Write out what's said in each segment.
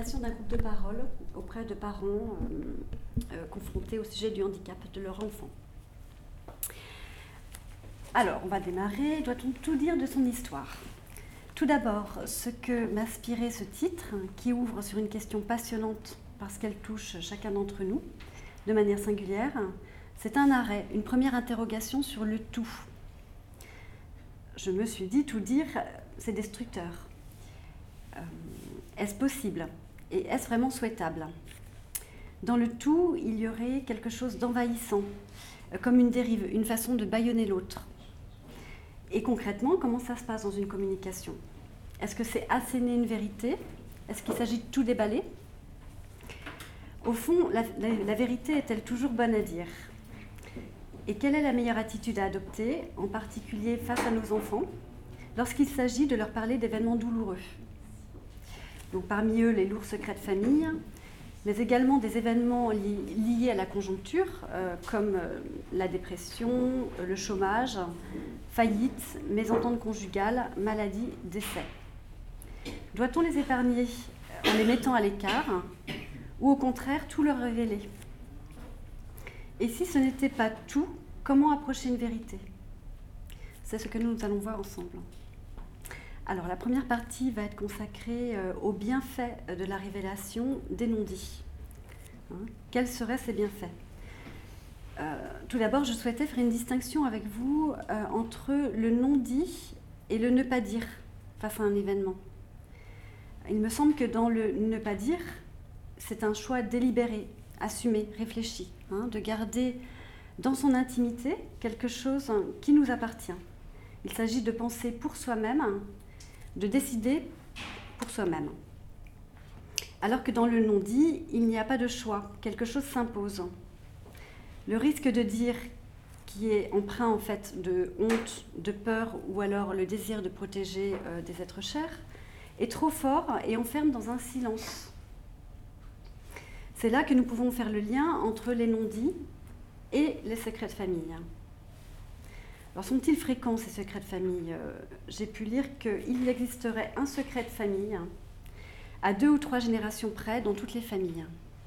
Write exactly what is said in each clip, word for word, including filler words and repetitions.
l'animation d'un groupe de parole auprès de parents euh, euh, confrontés au sujet du handicap de leur enfant. Alors, on va démarrer. Doit-on tout dire de son histoire ? Tout d'abord, ce que m'inspirait ce titre, qui ouvre sur une question passionnante parce qu'elle touche chacun d'entre nous de manière singulière, c'est un arrêt, une première interrogation sur le tout. Je me suis dit, tout dire, c'est destructeur. Euh, est-ce possible ? Et est-ce vraiment souhaitable ? Dans le tout, il y aurait quelque chose d'envahissant, comme une dérive, une façon de bâillonner l'autre. Et concrètement, comment ça se passe dans une communication ? Est-ce que c'est asséner une vérité ? Est-ce qu'il s'agit de tout déballer ? Au fond, la, la, la vérité est-elle toujours bonne à dire ? Et quelle est la meilleure attitude à adopter, en particulier face à nos enfants, lorsqu'il s'agit de leur parler d'événements douloureux ? Donc, parmi eux, les lourds secrets de famille, mais également des événements li- liés à la conjoncture, euh, comme euh, la dépression, euh, le chômage, faillite, mésentente conjugale, maladie, décès. Doit-on les épargner en les mettant à l'écart ou au contraire tout leur révéler ? Et si ce n'était pas tout, comment approcher une vérité ? C'est ce que nous allons voir ensemble. Alors, la première partie va être consacrée euh, aux bienfaits de la révélation des non-dits. Hein, quels seraient ces bienfaits ? euh, Tout d'abord, je souhaitais faire une distinction avec vous euh, entre le non-dit et le ne pas dire face à un événement. Il me semble que dans le ne pas dire, c'est un choix délibéré, assumé, réfléchi, hein, de garder dans son intimité quelque chose qui nous appartient. Il s'agit de penser pour soi-même, de décider pour soi-même. Alors que dans le non-dit, il n'y a pas de choix, quelque chose s'impose. Le risque de dire, qui est empreint en fait de honte, de peur ou alors le désir de protéger euh, des êtres chers, est trop fort et enferme dans un silence. C'est là que nous pouvons faire le lien entre les non-dits et les secrets de famille. Alors, sont-ils fréquents, ces secrets de famille ? euh, J'ai pu lire qu'il existerait un secret de famille à deux ou trois générations près dans toutes les familles.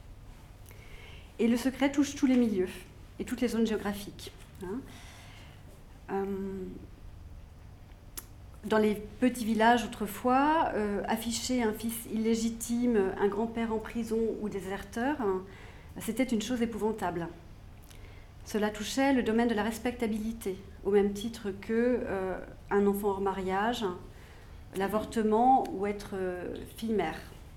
Et le secret touche tous les milieux et toutes les zones géographiques. Hein. Euh, dans les petits villages autrefois, euh, afficher un fils illégitime, un grand-père en prison ou déserteur, hein, c'était une chose épouvantable. Cela touchait le domaine de la respectabilité, au même titre que euh, un enfant hors mariage, l'avortement ou être euh, fille-mère.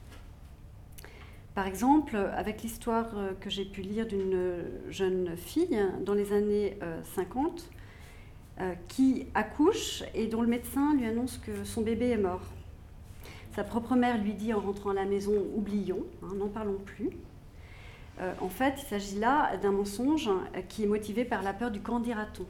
Par exemple, avec l'histoire que j'ai pu lire d'une jeune fille dans les années euh, cinquante, euh, qui accouche et dont le médecin lui annonce que son bébé est mort. Sa propre mère lui dit en rentrant à la maison « oublions, hein, n'en parlons plus ». Euh, en fait, il s'agit là d'un mensonge qui est motivé par la peur du qu'en dira-t-on.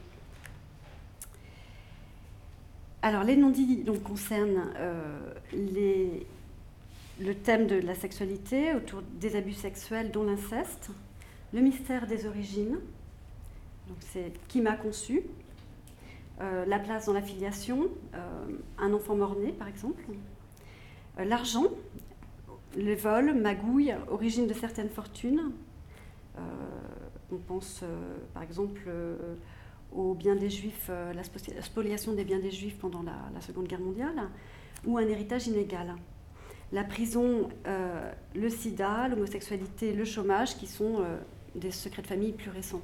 Alors, les non-dits donc, concernent euh, les, le thème de la sexualité autour des abus sexuels, dont l'inceste, le mystère des origines, donc c'est qui m'a conçu, euh, la place dans la filiation, euh, un enfant mort-né par exemple, euh, l'argent, le vol, magouille, origine de certaines fortunes. Euh, on pense euh, par exemple euh, aux biens des Juifs, euh, la spoliation des biens des Juifs pendant la, la Seconde Guerre mondiale, ou un héritage inégal. La prison, euh, le sida, l'homosexualité, le chômage, qui sont euh, des secrets de famille plus récents.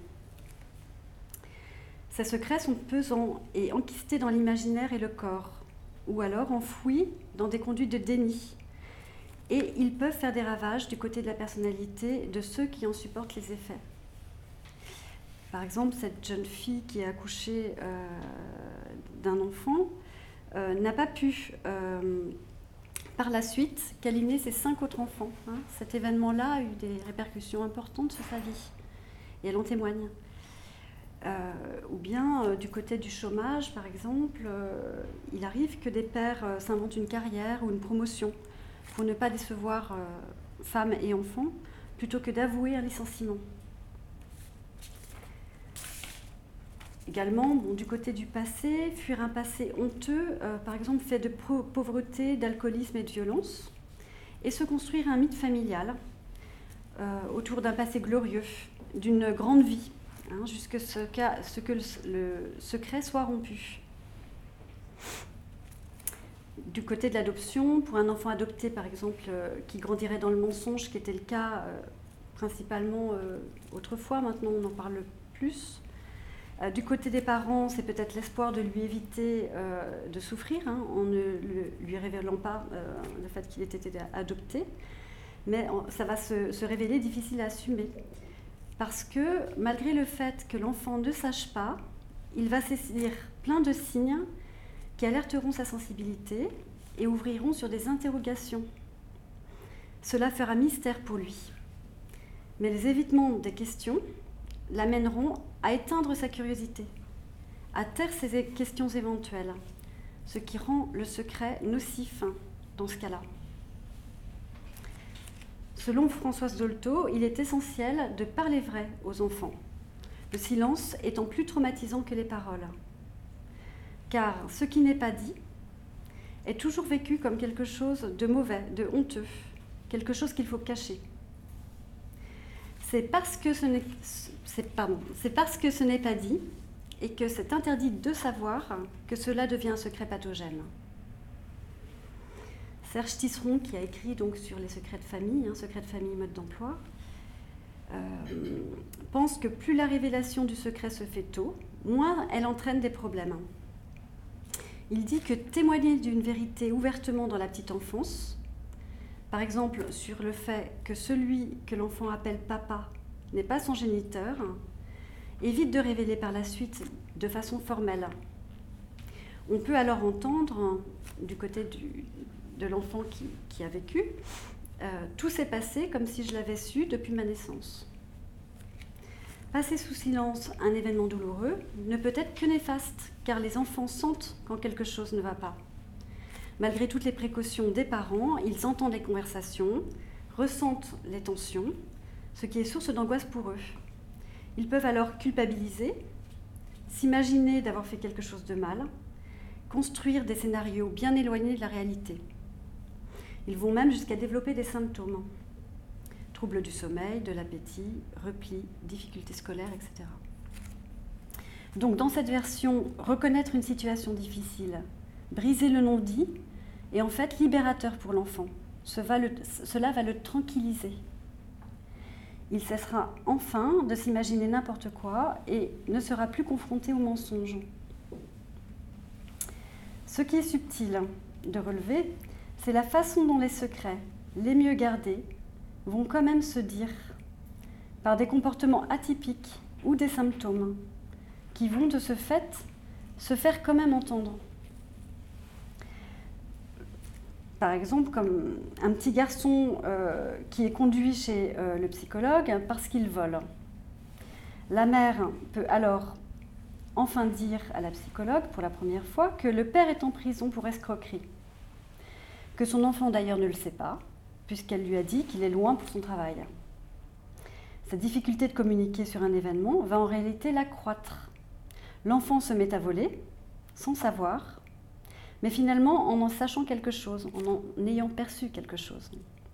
Ces secrets sont pesants et enquistés dans l'imaginaire et le corps, ou alors enfouis dans des conduites de déni. Et ils peuvent faire des ravages du côté de la personnalité de ceux qui en supportent les effets. Par exemple, cette jeune fille qui a accouché euh, d'un enfant euh, n'a pas pu, euh, par la suite, câliner ses cinq autres enfants. Hein. Cet événement-là a eu des répercussions importantes sur sa vie, et elle en témoigne. Euh, ou bien, euh, du côté du chômage, par exemple, euh, il arrive que des pères euh, s'inventent une carrière ou une promotion pour ne pas décevoir euh, femmes et enfants, plutôt que d'avouer un licenciement. Également, bon, du côté du passé, fuir un passé honteux, euh, par exemple fait de pauvreté, d'alcoolisme et de violence, et se construire un mythe familial euh, autour d'un passé glorieux, d'une grande vie, hein, jusqu'à ce, ce que le, le secret soit rompu. Du côté de l'adoption, pour un enfant adopté par exemple, euh, qui grandirait dans le mensonge, qui était le cas euh, principalement euh, autrefois, maintenant on en parle plus. Euh, du côté des parents, c'est peut-être l'espoir de lui éviter euh, de souffrir, hein, en ne le, lui révélant pas euh, le fait qu'il ait été adopté. Mais en, ça va se, se révéler difficile à assumer. Parce que malgré le fait que l'enfant ne sache pas, il va saisir plein de signes qui alerteront sa sensibilité et ouvriront sur des interrogations. Cela fera mystère pour lui. Mais les évitements des questions l'amèneront à éteindre sa curiosité, à taire ses questions éventuelles, ce qui rend le secret nocif dans ce cas-là. Selon Françoise Dolto, il est essentiel de parler vrai aux enfants, le silence étant plus traumatisant que les paroles. Car ce qui n'est pas dit est toujours vécu comme quelque chose de mauvais, de honteux, quelque chose qu'il faut cacher. C'est parce que ce n'est, c'est, pardon, c'est parce que ce n'est pas dit et que c'est interdit de savoir que cela devient un secret pathogène. Serge Tisseron, qui a écrit donc sur les secrets de famille, hein, secrets de famille, mode d'emploi, euh, pense que plus la révélation du secret se fait tôt, moins elle entraîne des problèmes. Il dit que témoigner d'une vérité ouvertement dans la petite enfance, par exemple sur le fait que celui que l'enfant appelle papa n'est pas son géniteur, évite de révéler par la suite de façon formelle. On peut alors entendre, du côté du, de l'enfant qui, qui a vécu, euh, tout s'est passé comme si je l'avais su depuis ma naissance. Passer sous silence un événement douloureux ne peut être que néfaste, car les enfants sentent quand quelque chose ne va pas. Malgré toutes les précautions des parents, ils entendent les conversations, ressentent les tensions, ce qui est source d'angoisse pour eux. Ils peuvent alors culpabiliser, s'imaginer d'avoir fait quelque chose de mal, construire des scénarios bien éloignés de la réalité. Ils vont même jusqu'à développer des symptômes. Troubles du sommeil, de l'appétit, repli, difficultés scolaires, et cetera. Donc dans cette version, reconnaître une situation difficile, briser le non-dit est en fait libérateur pour l'enfant. Cela va le tranquilliser. Il cessera enfin de s'imaginer n'importe quoi et ne sera plus confronté au mensonge. Ce qui est subtil de relever, c'est la façon dont les secrets, les mieux gardés, vont quand même se dire par des comportements atypiques ou des symptômes qui vont de ce fait se faire quand même entendre. Par exemple, comme un petit garçon euh, qui est conduit chez euh, le psychologue parce qu'il vole. La mère peut alors enfin dire à la psychologue pour la première fois que le père est en prison pour escroquerie, que son enfant d'ailleurs ne le sait pas, puisqu'elle lui a dit qu'il est loin pour son travail. Cette difficulté de communiquer sur un événement va en réalité l'accroître. L'enfant se met à voler, sans savoir, mais finalement en en sachant quelque chose, en en ayant perçu quelque chose.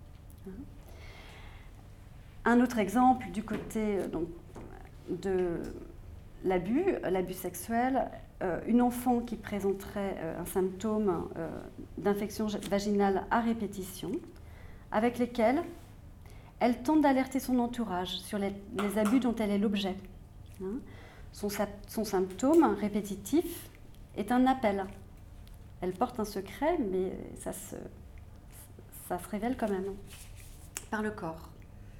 Un autre exemple du côté donc, de l'abus, l'abus sexuel, euh, une enfant qui présenterait euh, un symptôme euh, d'infection vaginale à répétition, avec lesquels elle tente d'alerter son entourage sur les, les abus dont elle est l'objet. Hein. Son, son symptôme répétitif est un appel. Elle porte un secret, mais ça se, ça se révèle quand même par le corps.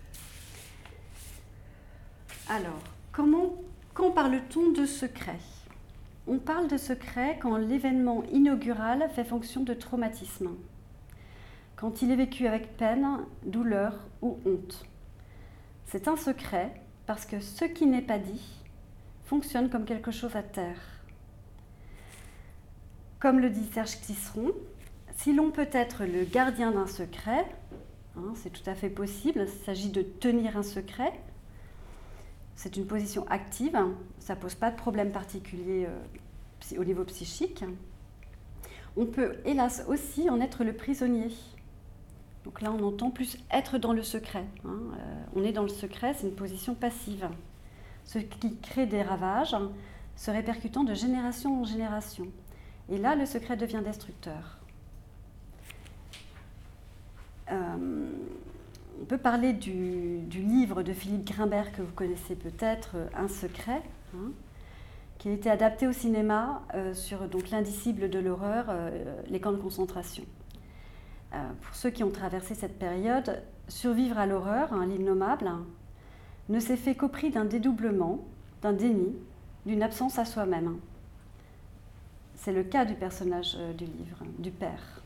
Alors, comment, quand parle-t-on de secret ? On parle de secret quand l'événement inaugural fait fonction de traumatisme, quand il est vécu avec peine, douleur ou honte. C'est un secret parce que ce qui n'est pas dit fonctionne comme quelque chose à taire. Comme le dit Serge Tisseron, si l'on peut être le gardien d'un secret, hein, c'est tout à fait possible, il s'agit de tenir un secret, c'est une position active, ça ne pose pas de problème particulier euh, au niveau psychique. On peut hélas aussi en être le prisonnier, Donc là, on entend plus être dans le secret. Hein. Euh, on est dans le secret, c'est une position passive. Ce qui crée des ravages, se répercutant de génération en génération. Et là, le secret devient destructeur. Euh, on peut parler du, du livre de Philippe Grimbert que vous connaissez peut-être, Un secret, hein, qui a été adapté au cinéma euh, sur donc, l'indicible de l'horreur, euh, les camps de concentration. Euh, pour ceux qui ont traversé cette période, survivre à l'horreur, hein, l'innommable, hein, ne s'est fait qu'au prix d'un dédoublement, d'un déni, d'une absence à soi-même. C'est le cas du personnage euh, du livre, du père.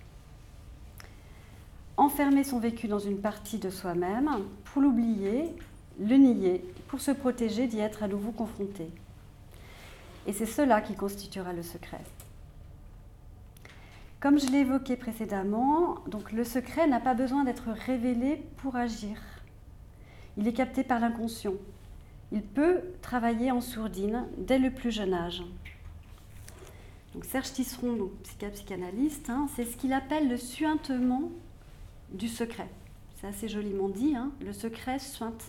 Enfermer son vécu dans une partie de soi-même, pour l'oublier, le nier, pour se protéger d'y être à nouveau confronté. Et c'est cela qui constituera le secret. Comme je l'ai évoqué précédemment, donc le secret n'a pas besoin d'être révélé pour agir. Il est capté par l'inconscient. Il peut travailler en sourdine dès le plus jeune âge. Donc Serge Tisseron, donc psychiatre psychanalyste, hein, c'est ce qu'il appelle le suintement du secret. C'est assez joliment dit, hein, le secret suinte.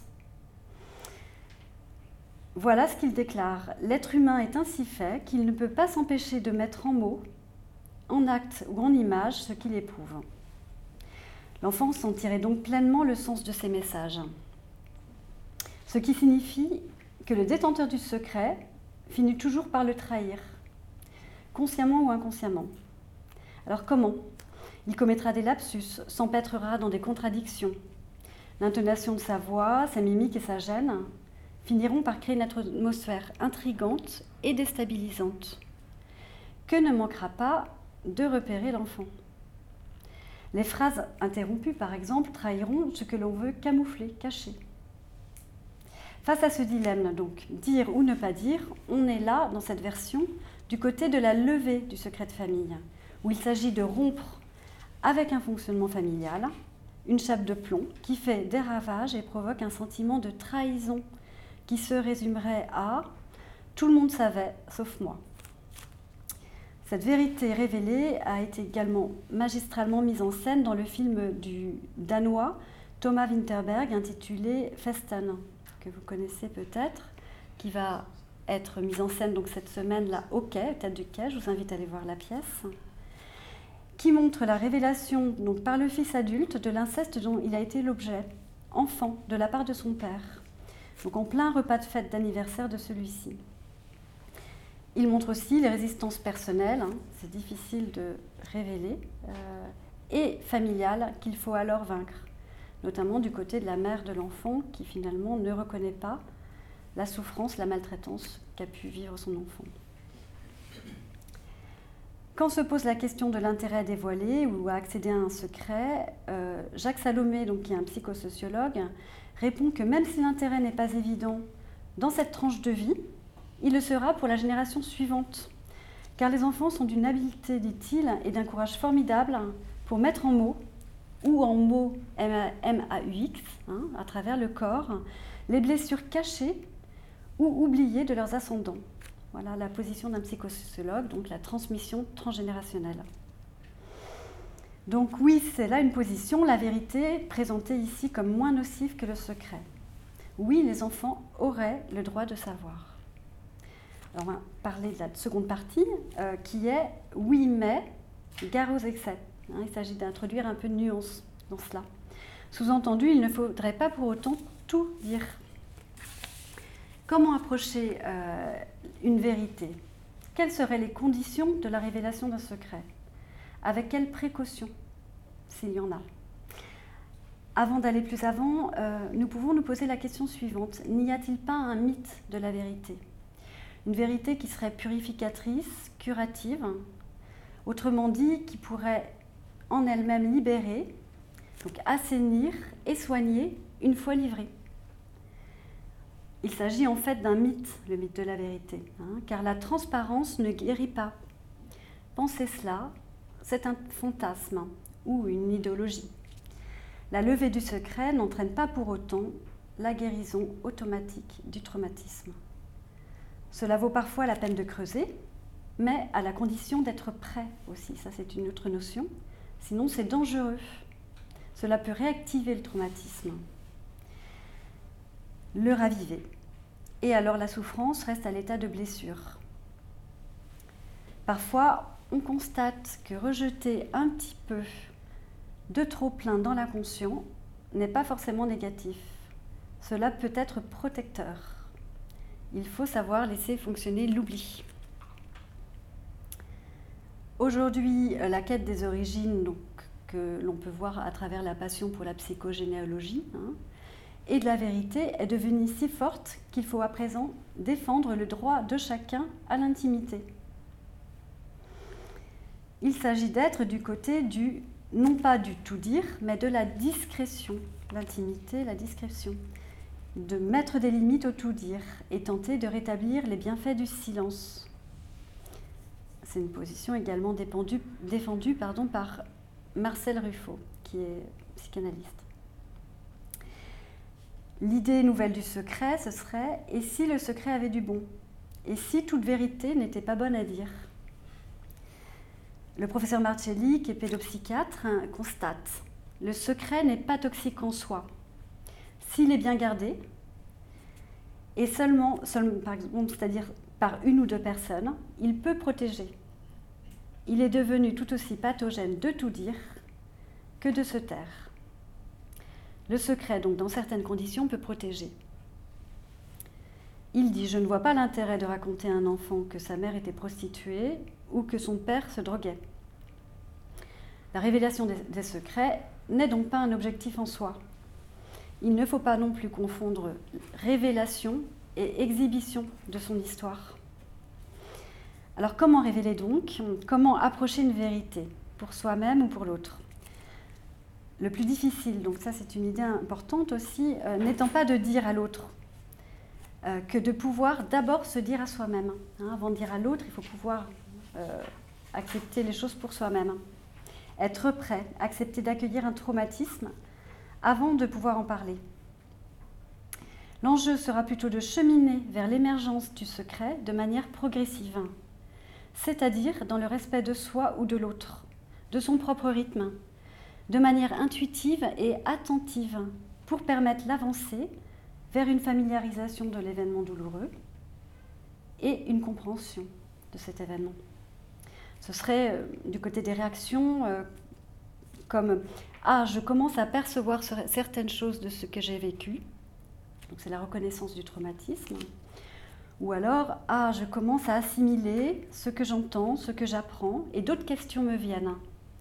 Voilà ce qu'il déclare. L'être humain est ainsi fait qu'il ne peut pas s'empêcher de mettre en mots, en acte ou en image ce qu'il éprouve. L'enfant sentirait donc pleinement le sens de ces messages. Ce qui signifie que le détenteur du secret finit toujours par le trahir, consciemment ou inconsciemment. Alors comment ? Il commettra des lapsus, s'empêtrera dans des contradictions. L'intonation de sa voix, sa mimique et sa gêne finiront par créer une atmosphère intrigante et déstabilisante, que ne manquera pas de repérer l'enfant. Les phrases interrompues, par exemple, trahiront ce que l'on veut camoufler, cacher. Face à ce dilemme, donc, dire ou ne pas dire, on est là, dans cette version, du côté de la levée du secret de famille, où il s'agit de rompre avec un fonctionnement familial, une chape de plomb qui fait des ravages et provoque un sentiment de trahison qui se résumerait à « tout le monde savait, sauf moi ». Cette vérité révélée a été également magistralement mise en scène dans le film du Danois Thomas Vinterberg intitulé « Festen », que vous connaissez peut-être, qui va être mise en scène donc cette semaine là au Quai, Tête du Quai. Je vous invite à aller voir la pièce, qui montre la révélation donc, par le fils adulte de l'inceste dont il a été l'objet, enfant, de la part de son père, donc en plein repas de fête d'anniversaire de celui-ci. Il montre aussi les résistances personnelles, hein, c'est difficile de révéler, euh, et familiales qu'il faut alors vaincre, notamment du côté de la mère de l'enfant qui finalement ne reconnaît pas la souffrance, la maltraitance qu'a pu vivre son enfant. Quand se pose la question de l'intérêt à dévoiler ou à accéder à un secret, euh, Jacques Salomé, donc, qui est un psychosociologue, répond que même si l'intérêt n'est pas évident dans cette tranche de vie, il le sera pour la génération suivante. Car les enfants sont d'une habileté, dit-il, et d'un courage formidable pour mettre en mots, ou en mots M A U X, hein, à travers le corps, les blessures cachées ou oubliées de leurs ascendants. Voilà la position d'un psychosociologue, donc la transmission transgénérationnelle. Donc oui, c'est là une position, la vérité présentée ici comme moins nocive que le secret. Oui, les enfants auraient le droit de savoir. Alors on va parler de la seconde partie, euh, qui est « oui, mais, gare aux excès ». Hein, il s'agit d'introduire un peu de nuance dans cela. Sous-entendu, il ne faudrait pas pour autant tout dire. Comment approcher euh, une vérité ? Quelles seraient les conditions de la révélation d'un secret ? Avec quelles précautions, s'il y en a ? Avant d'aller plus avant, euh, nous pouvons nous poser la question suivante. N'y a-t-il pas un mythe de la vérité ? Une vérité qui serait purificatrice, curative, autrement dit, qui pourrait en elle-même libérer, donc assainir et soigner une fois livrée. Il s'agit en fait d'un mythe, le mythe de la vérité, hein, car la transparence ne guérit pas. Pensez cela, c'est un fantasme ou une idéologie. La levée du secret n'entraîne pas pour autant la guérison automatique du traumatisme. Cela vaut parfois la peine de creuser, mais à la condition d'être prêt aussi. Ça, c'est une autre notion. Sinon, c'est dangereux. Cela peut réactiver le traumatisme, le raviver. Et alors la souffrance reste à l'état de blessure. Parfois, on constate que rejeter un petit peu de trop-plein dans l'inconscient n'est pas forcément négatif. Cela peut être protecteur. Il faut savoir laisser fonctionner l'oubli. Aujourd'hui, la quête des origines, donc, que l'on peut voir à travers la passion pour la psychogénéalogie, hein, et de la vérité est devenue si forte qu'il faut à présent défendre le droit de chacun à l'intimité. Il s'agit d'être du côté du, non pas du tout dire, mais de la discrétion, l'intimité, la discrétion, de mettre des limites au tout dire et tenter de rétablir les bienfaits du silence. C'est une position également défendue, défendue pardon, par Marcel Ruffo, qui est psychanalyste. L'idée nouvelle du secret, ce serait « et si le secret avait du bon ? Et si toute vérité n'était pas bonne à dire ?» Le professeur Marcelli, qui est pédopsychiatre, hein, constate « le secret n'est pas toxique en soi. S'il est bien gardé, et seulement, seulement par exemple, c'est-à-dire par une ou deux personnes, il peut protéger. Il est devenu tout aussi pathogène de tout dire que de se taire. Le secret, donc, dans certaines conditions, peut protéger. Il dit « Je ne vois pas l'intérêt de raconter à un enfant que sa mère était prostituée ou que son père se droguait. » La révélation des, des secrets n'est donc pas un objectif en soi. Il ne faut pas non plus confondre révélation et exhibition de son histoire. Alors comment révéler donc ? Comment approcher une vérité, pour soi-même ou pour l'autre ? Le plus difficile, donc ça c'est une idée importante aussi, euh, n'étant pas de dire à l'autre, euh, que de pouvoir d'abord se dire à soi-même. Hein, avant de dire à l'autre, il faut pouvoir euh, accepter les choses pour soi-même. Être prêt, accepter d'accueillir un traumatisme avant de pouvoir en parler. L'enjeu sera plutôt de cheminer vers l'émergence du secret de manière progressive, c'est-à-dire dans le respect de soi ou de l'autre, de son propre rythme, de manière intuitive et attentive pour permettre l'avancée vers une familiarisation de l'événement douloureux et une compréhension de cet événement. Ce serait euh, du côté des réactions euh, comme « Ah, je commence à percevoir certaines choses de ce que j'ai vécu », donc c'est la reconnaissance du traumatisme, ou alors « Ah, je commence à assimiler ce que j'entends, ce que j'apprends, et d'autres questions me viennent ».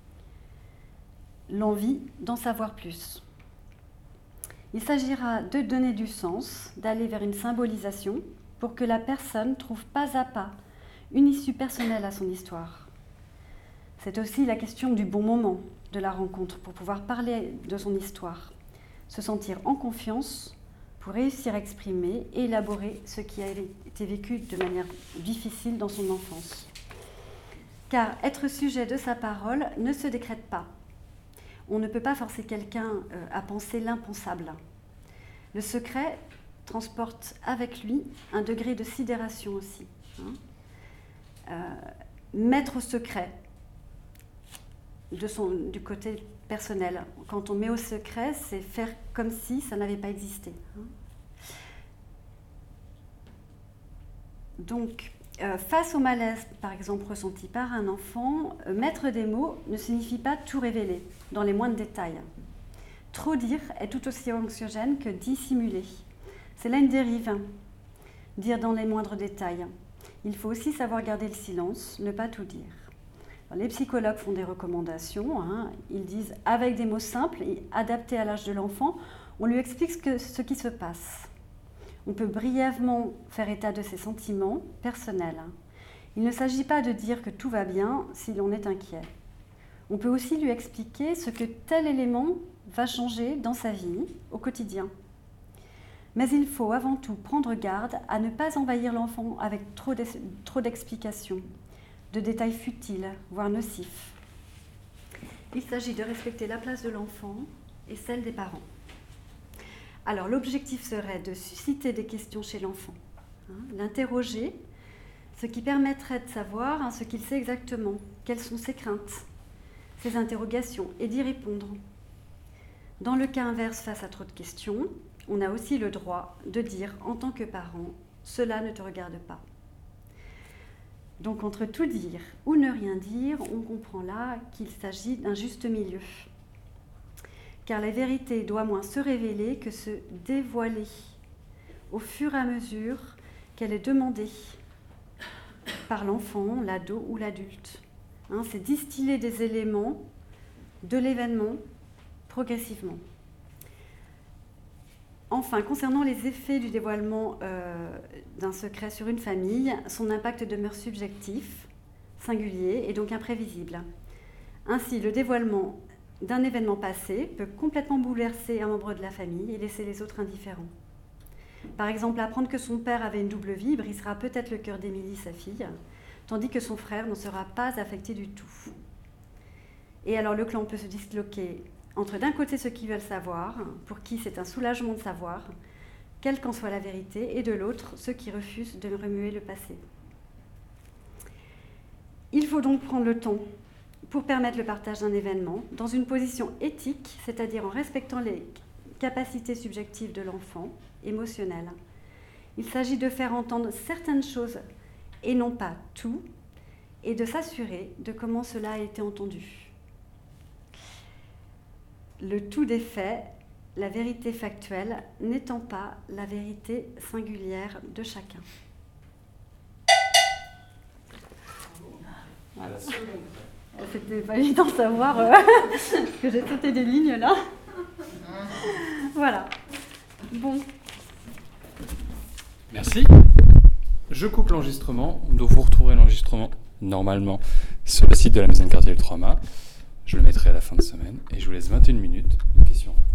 L'envie d'en savoir plus. Il s'agira de donner du sens, d'aller vers une symbolisation pour que la personne trouve pas à pas une issue personnelle à son histoire. C'est aussi la question du bon moment de la rencontre pour pouvoir parler de son histoire, se sentir en confiance pour réussir à exprimer et élaborer ce qui a été vécu de manière difficile dans son enfance. Car être sujet de sa parole ne se décrète pas. On ne peut pas forcer quelqu'un à penser l'impensable. Le secret transporte avec lui un degré de sidération aussi. Hein. Euh, mettre au secret de son, du côté personnel. Quand on met au secret, c'est faire comme si ça n'avait pas existé. Hein. Donc, euh, face au malaise, par exemple, ressenti par un enfant, euh, mettre des mots ne signifie pas tout révéler, dans les moindres détails. Trop dire est tout aussi anxiogène que dissimuler. C'est là une dérive, dire dans les moindres détails. Il faut aussi savoir garder le silence, ne pas tout dire. Alors, les psychologues font des recommandations. Hein. Ils disent, avec des mots simples et adaptés à l'âge de l'enfant, on lui explique ce, que, ce qui se passe. On peut brièvement faire état de ses sentiments personnels. Il ne s'agit pas de dire que tout va bien si l'on est inquiet. On peut aussi lui expliquer ce que tel élément va changer dans sa vie au quotidien. Mais il faut avant tout prendre garde à ne pas envahir l'enfant avec trop d'explications, de détails futiles, voire nocifs. Il s'agit de respecter la place de l'enfant et celle des parents. Alors l'objectif serait de susciter des questions chez l'enfant, hein, l'interroger, ce qui permettrait de savoir hein, ce qu'il sait exactement, quelles sont ses craintes, ses interrogations, et d'y répondre. Dans le cas inverse, face à trop de questions, on a aussi le droit de dire en tant que parent, cela ne te regarde pas. Donc entre tout dire ou ne rien dire, on comprend là qu'il s'agit d'un juste milieu. Car la vérité doit moins se révéler que se dévoiler au fur et à mesure qu'elle est demandée par l'enfant, l'ado ou l'adulte. Hein, c'est distiller des éléments de l'événement progressivement. Enfin, concernant les effets du dévoilement euh, d'un secret sur une famille, son impact demeure subjectif, singulier et donc imprévisible. Ainsi, le dévoilement d'un événement passé peut complètement bouleverser un membre de la famille et laisser les autres indifférents. Par exemple, apprendre que son père avait une double vie brisera peut-être le cœur d'Émilie, sa fille, tandis que son frère n'en sera pas affecté du tout. Et alors le clan peut se disloquer entre d'un côté ceux qui veulent savoir, pour qui c'est un soulagement de savoir, quelle qu'en soit la vérité, et de l'autre ceux qui refusent de remuer le passé. Il faut donc prendre le temps pour permettre le partage d'un événement dans une position éthique, c'est-à-dire en respectant les capacités subjectives de l'enfant, émotionnelles. Il s'agit de faire entendre certaines choses et non pas tout, et de s'assurer de comment cela a été entendu. Le tout des faits, la vérité factuelle, n'étant pas la vérité singulière de chacun. Voilà. C'était pas évident de savoir euh, que j'ai sauté des lignes là. Voilà. Bon. Merci. Je coupe l'enregistrement, donc vous retrouverez l'enregistrement normalement sur le site de la Maison de quartier du Trauma. Je le mettrai à la fin de semaine et je vous laisse vingt et une minutes de questions-réponses.